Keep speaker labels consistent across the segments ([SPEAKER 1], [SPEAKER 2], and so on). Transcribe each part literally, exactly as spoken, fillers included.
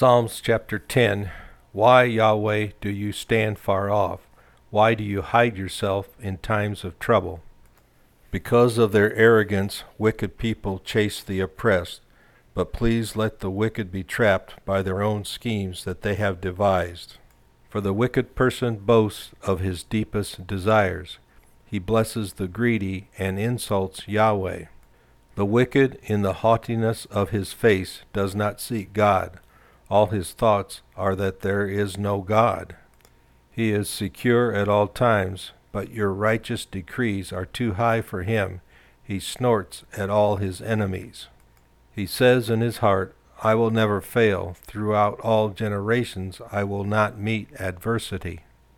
[SPEAKER 1] Psalms chapter ten. Why, Yahweh, do you stand far off? Why do you hide yourself in times of trouble? Because of their arrogance, wicked people chase the oppressed, but please let the wicked be trapped by their own schemes that they have devised. For the wicked person boasts of his deepest desires. He blesses the greedy and insults Yahweh. The wicked, in the haughtiness of his face, does not seek God. All his thoughts are that there is no God. He is secure at all times, but your righteous decrees are too high for him. He snorts at all his enemies. He says in his heart, I will never fail. Throughout all generations I will not meet adversity.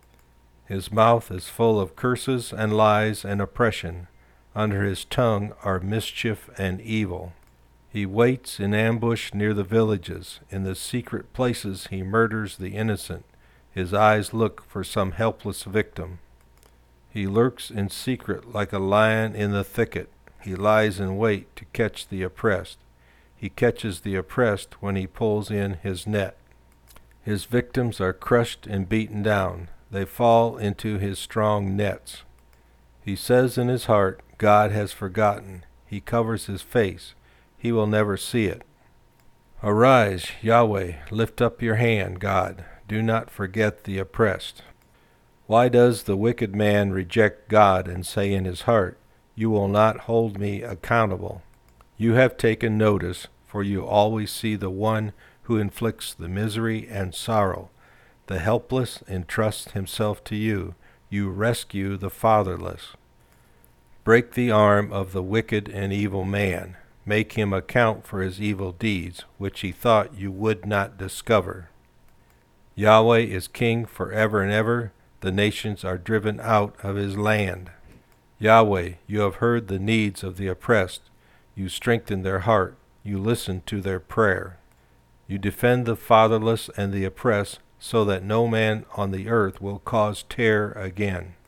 [SPEAKER 1] His mouth is full of curses and lies and oppression. Under his tongue are mischief and evil. He waits in ambush near the villages. In the secret places he murders the innocent. His eyes look for some helpless victim. He lurks in secret like a lion in the thicket. He lies in wait to catch the oppressed. He catches the oppressed when he pulls in his net. His victims are crushed and beaten down. They fall into his strong nets. He says in his heart, God has forgotten. He covers his face. He will never see it. Arise, Yahweh, lift up your hand, God. Do not forget the oppressed. Why does the wicked man reject God and say in his heart, You will not hold me accountable? You have taken notice, for you always see the one who inflicts the misery and sorrow. The helpless entrust himself to you. You rescue the fatherless. Break the arm of the wicked and evil man. Make him account for his evil deeds, which he thought you would not discover. Yahweh is king forever and ever. The nations are driven out of his land. Yahweh, you have heard the needs of the oppressed. You strengthen their heart. You listen to their prayer. You defend the fatherless and the oppressed, so that no man on the earth will cause terror again.